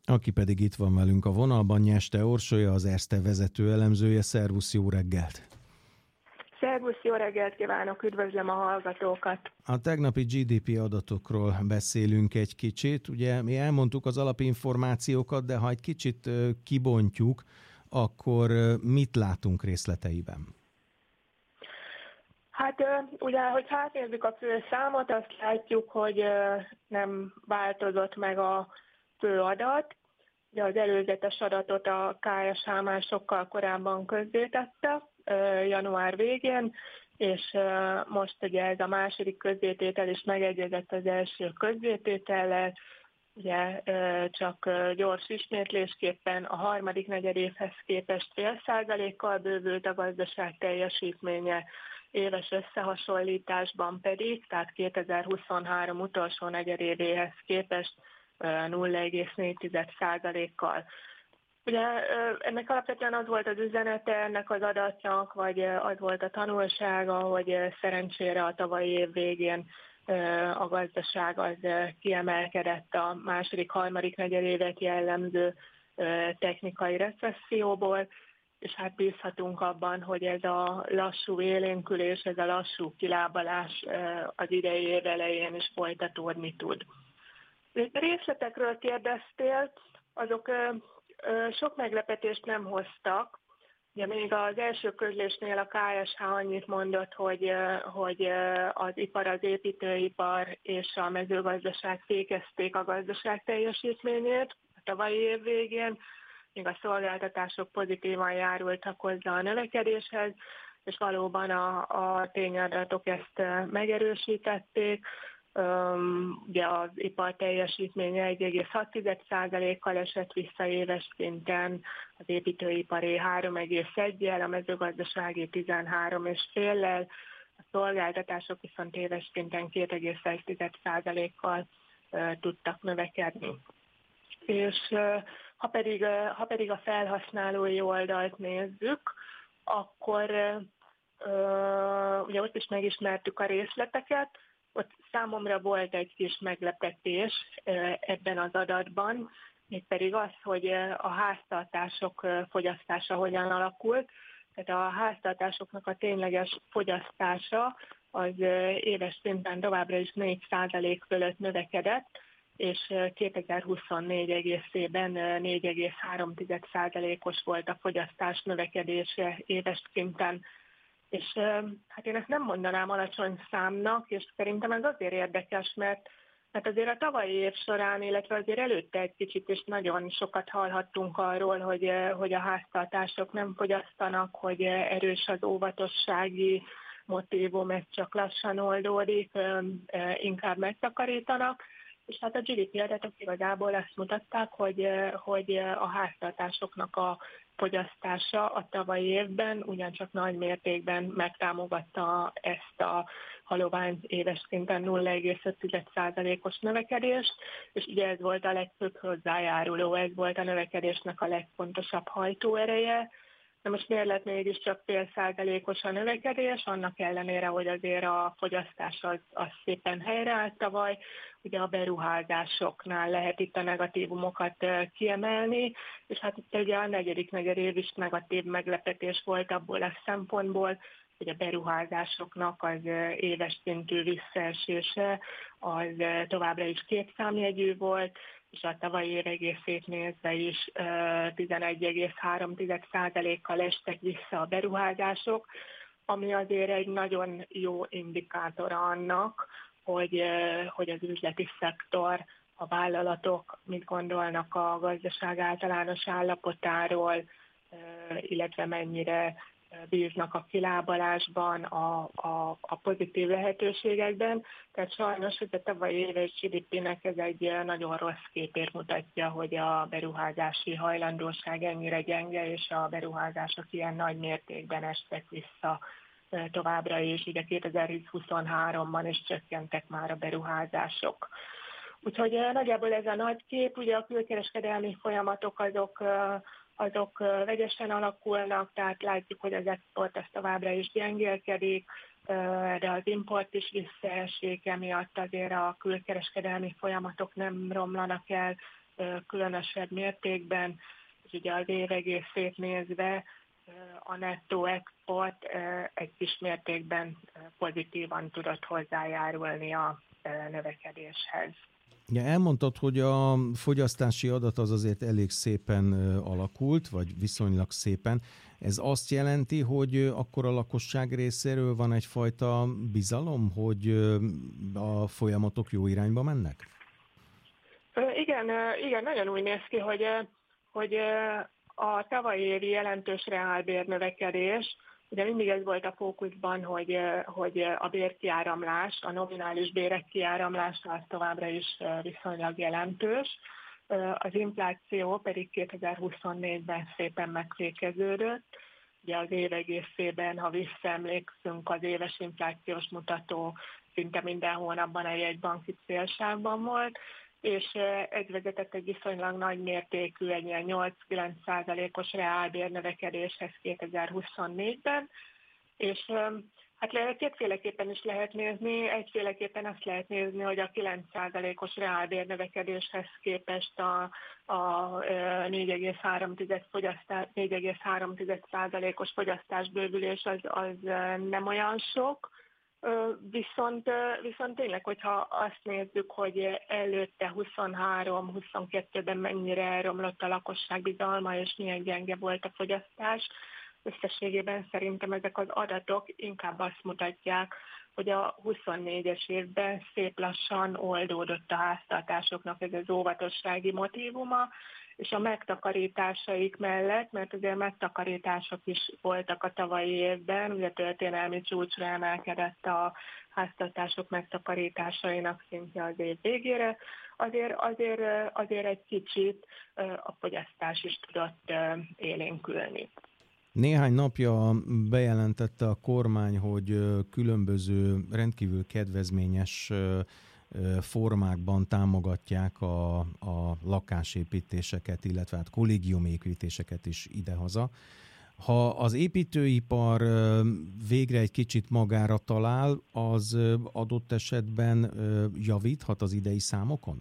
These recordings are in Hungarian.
Aki pedig itt van velünk a vonalban, Nyeste Orsolya, az Erste vezető elemzője. Szervusz, jó reggelt! Szervusz, jó reggelt kívánok, üdvözlöm a hallgatókat! A tegnapi GDP adatokról beszélünk egy kicsit. Ugye mi elmondtuk az alapinformációkat, de ha egy kicsit kibontjuk, akkor mit látunk részleteiben? Hát ugye, hogy átnézzük a fő számot, azt látjuk, hogy nem változott meg a fő adat. Ugye az előzetes adatot a KSH már sokkal korábban közzétette, január végén, és most ugye ez a második közzététel is megegyezett az első közzététellel. Ugye csak gyors ismétlésképpen a harmadik negyedévhez képest 0,5%-kal bővült a gazdaság teljesítménye, éves összehasonlításban pedig, tehát 2023 utolsó negyedévéhez képest 0,4%-kal. Ugye ennek alapvetően az volt az üzenete ennek az adatnak, vagy az volt a tanulsága, hogy szerencsére a tavalyi év végén a gazdaság az kiemelkedett a második-harmadik negyedévet jellemző technikai recesszióból, és hát bízhatunk abban, hogy ez a lassú élénkülés, ez a lassú kilábalás az idei év elején is folytatódni tud. A részletekről kérdeztél, azok sok meglepetést nem hoztak. Ugye még az első közlésnél a KSH annyit mondott, hogy az ipar, az építőipar és a mezőgazdaság fékezték a gazdaság teljesítményét a tavalyi év végén, még a szolgáltatások pozitívan járultak hozzá a növekedéshez, és valóban a tényadatok ezt megerősítették. Ugye az ipar teljesítménye 1,6%-kal esett vissza éves szinten, az építőiparé 3,1-jel, a mezőgazdasági 13,5-lel, a szolgáltatások viszont éves szinten 2,1%-kal tudtak növekedni. És ha pedig a felhasználói oldalt nézzük, akkor ugye ott is megismertük a részleteket. Ott számomra volt egy kis meglepetés ebben az adatban, mégpedig az, hogy a háztartások fogyasztása hogyan alakult. Tehát a háztartásoknak a tényleges fogyasztása az éves szinten továbbra is 4% fölött növekedett, és 2024 egészében 4,3%-os volt a fogyasztás növekedése éves szinten. És hát én ezt nem mondanám alacsony számnak, és szerintem ez azért érdekes, mert azért a tavalyi év során, illetve azért előtte egy kicsit is nagyon sokat hallhattunk arról, hogy a háztartások nem fogyasztanak, hogy erős az óvatossági motívum, ez csak lassan oldódik, inkább megtakarítanak. És hát a GDP adatok igazából azt mutatták, hogy a háztartásoknak a fogyasztása a tavalyi évben ugyancsak nagy mértékben megtámogatta ezt a halovány éves szinten 0,5%-os növekedést, és ugye ez volt a legfőbb hozzájáruló, ez volt a növekedésnek a legfontosabb hajtóereje. De most miért lett mégiscsak 0,5%-os a növekedés, annak ellenére, hogy azért a fogyasztás az szépen helyreállt tavaly. Ugye a beruházásoknál lehet itt a negatívumokat kiemelni, és hát itt ugye a negyedik negyedév is negatív meglepetés volt abból a szempontból, hogy a beruházásoknak az éves szintű visszaesése az továbbra is kétszámjegyű volt, és a tavalyi év egészét nézve is 11,3%-kal estek vissza a beruházások, ami azért egy nagyon jó indikátor annak, hogy az üzleti szektor, a vállalatok mit gondolnak a gazdaság általános állapotáról, illetve mennyire bíznak a kilábalásban, a pozitív lehetőségekben. Tehát sajnos, hogy a tavalyi éves GDP-nek ez egy nagyon rossz képét mutatja, hogy a beruházási hajlandóság ennyire gyenge, és a beruházások ilyen nagy mértékben estek vissza továbbra is. Ugye 2023-ban is csökkentek már a beruházások. Úgyhogy nagyjából ez a nagy kép, ugye a külkereskedelmi folyamatok azok vegyesen alakulnak, tehát látjuk, hogy az export az továbbra is gyengélkedik, de az import is visszaesik, emiatt azért a külkereskedelmi folyamatok nem romlanak el különösebb mértékben, és ugye az év egészét nézve a nettó export egy kis mértékben pozitívan tudott hozzájárulni a növekedéshez. Ja, elmondtad, hogy a fogyasztási adat az azért elég szépen alakult, vagy viszonylag szépen. Ez azt jelenti, hogy akkor a lakosság részéről van egyfajta bizalom, hogy a folyamatok jó irányba mennek? Igen, nagyon úgy néz ki, hogy a tavalyi évi jelentős reálbérnövekedés, ugye mindig ez volt a fókuszban, hogy a bérkiáramlás, a nominális bérek kiáramlása az továbbra is viszonylag jelentős. Az infláció pedig 2024-ben szépen megfékeződött. Ugye az év egészében, ha visszaemlékszünk, az éves inflációs mutató szinte minden hónapban egy jegybanki célsávban volt, és ez vezetett egy viszonylag nagy mértékű, egy ilyen 8-9%-os reálbérnövekedéshez 2024-ben, és hát kétféleképpen is lehet nézni. Egyféleképpen azt lehet nézni, hogy a 9%-os reálbérnövekedéshez képest a 4,3%-os fogyasztásbővülés az nem olyan sok. Viszont tényleg, hogyha azt nézzük, hogy előtte 23-22-ben mennyire elromlott a lakosság bizalma, és milyen gyenge volt a fogyasztás, összességében szerintem ezek az adatok inkább azt mutatják, hogy a 24-es évben szép lassan oldódott a háztartásoknak ez az óvatossági motívuma, és a megtakarításaik mellett, mert azért megtakarítások is voltak a tavalyi évben, ugye történelmi csúcsra emelkedett a háztartások megtakarításainak szintje az év végére, azért egy kicsit a fogyasztás is tudott élénkülni. Néhány napja bejelentette a kormány, hogy különböző rendkívül kedvezményes formákban támogatják a lakásépítéseket, illetve hát kollégiumépítéseket is idehaza. Ha az építőipar végre egy kicsit magára talál, az adott esetben javíthat az idei számokon?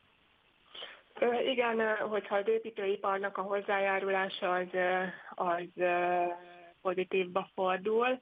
Igen, hogyha az építőiparnak a hozzájárulása az pozitívba fordul,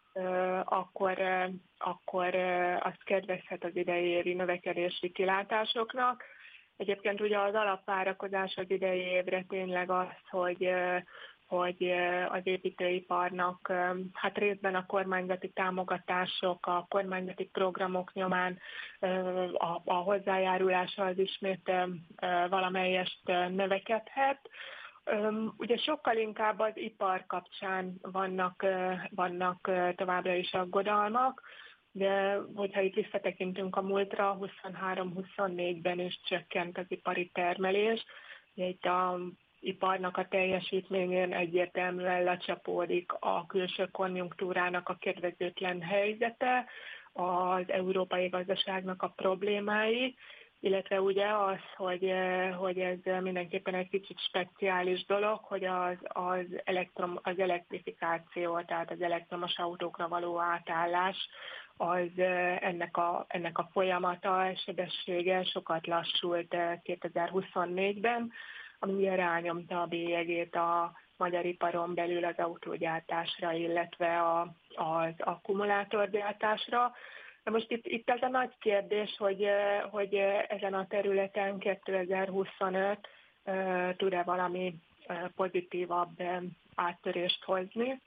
akkor az kedvezhet az idei évi növekedési kilátásoknak. Egyébként ugye az alapvárakozás az idei évre tényleg az, hogy az építőiparnak hát részben a kormányzati támogatások, a kormányzati programok nyomán a hozzájárulása az ismét valamelyest növekedhet. Ugye sokkal inkább az ipar kapcsán vannak továbbra is aggodalmak, de hogyha itt visszatekintünk a múltra, 23-24-ben is csökkent az ipari termelés. Itt a iparnak a teljesítményén egyértelműen lecsapódik a külső konjunktúrának a kedvezőtlen helyzete, az európai gazdaságnak a problémái, illetve ugye az, hogy ez mindenképpen egy kicsit speciális dolog, hogy az elektrifikáció, tehát az elektromos autókra való átállás, az ennek a folyamata, sebessége sokat lassult 2024-ben, ami rányomta a bélyegét a magyar iparon belül az autógyártásra, illetve az akkumulátorgyártásra. De most itt ez a nagy kérdés, hogy ezen a területen 2025 tud-e valami pozitívabb áttörést hozni,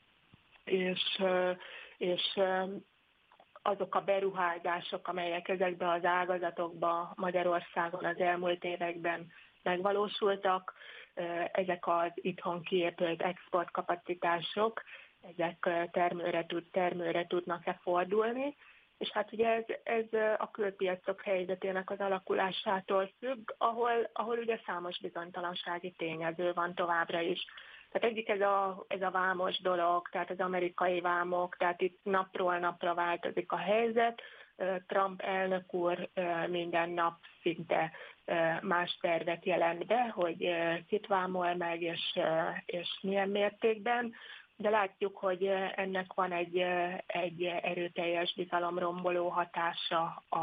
és azok a beruházások, amelyek ezekbe az ágazatokba Magyarországon az elmúlt években megvalósultak, ezek az itthon kiépült exportkapacitások, ezek termőre tudnak-e fordulni, és hát ugye ez a külpiacok helyzetének az alakulásától függ, ahol ugye számos bizonytalansági tényező van továbbra is. Tehát egyik ez a vámos dolog, tehát az amerikai vámok, tehát itt napról napra változik a helyzet. Trump elnök úr minden nap szinte más tervet jelent be, hogy kit vámol meg, és milyen mértékben. De látjuk, hogy ennek van egy erőteljes bizalomromboló hatása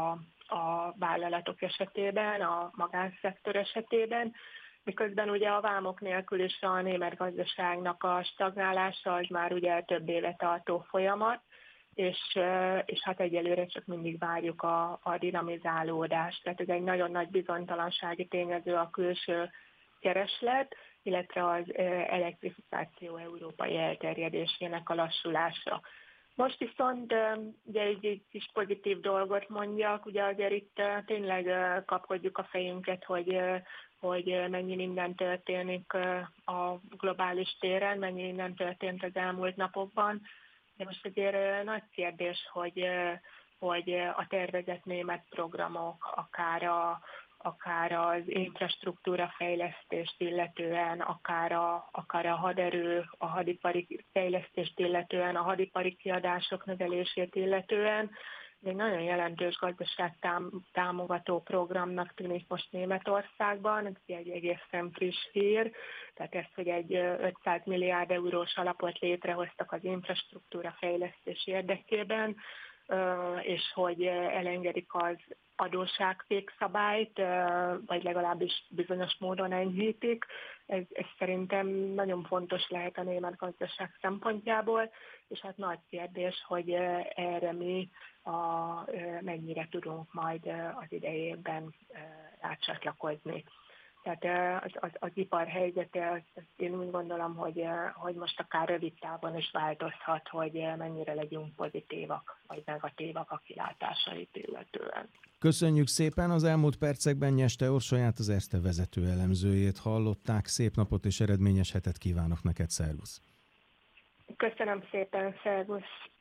a vállalatok esetében, a magánszektor esetében, miközben ugye a vámok nélkül is a német gazdaságnak a stagnálása az már ugye több éve tartó folyamat, és hát egyelőre csak mindig várjuk a dinamizálódást. Tehát ez egy nagyon nagy bizonytalansági tényező a külső kereslet, illetve az elektrifikáció európai elterjedésének a lassulása. Most viszont ugye egy kis pozitív dolgot mondjak, ugye azért itt tényleg kapkodjuk a fejünket, hogy mennyi minden történik a globális téren, mennyi minden történt az elmúlt napokban. De most azért nagy kérdés, hogy a tervezett német programok, akár az infrastruktúra fejlesztést illetően, akár a haderő, a hadipari fejlesztést illetően, a hadipari kiadások növelését illetően, egy nagyon jelentős gazdaságtámogató programnak tűnik most Németországban, ez egy egészen friss hír, tehát ezt, hogy egy 500 milliárd eurós alapot létrehoztak az infrastruktúra fejlesztés érdekében, és hogy elengedik az adósságfékszabályt, vagy legalábbis bizonyos módon enyhítik. Ez szerintem nagyon fontos lehet a német gazdaság szempontjából, és hát nagy kérdés, hogy erre mi mennyire tudunk majd az idejében rácsatlakozni. Tehát az ipar helyzete, én úgy gondolom, hogy most akár rövid távon is változhat, hogy mennyire legyünk pozitívak vagy negatívak a kilátásait illetően. Köszönjük szépen! Az elmúlt percekben Nyeste Orsolyát, az Erste vezető elemzőjét hallották. Szép napot és eredményes hetet kívánok neked, szervusz! Köszönöm szépen, szervusz!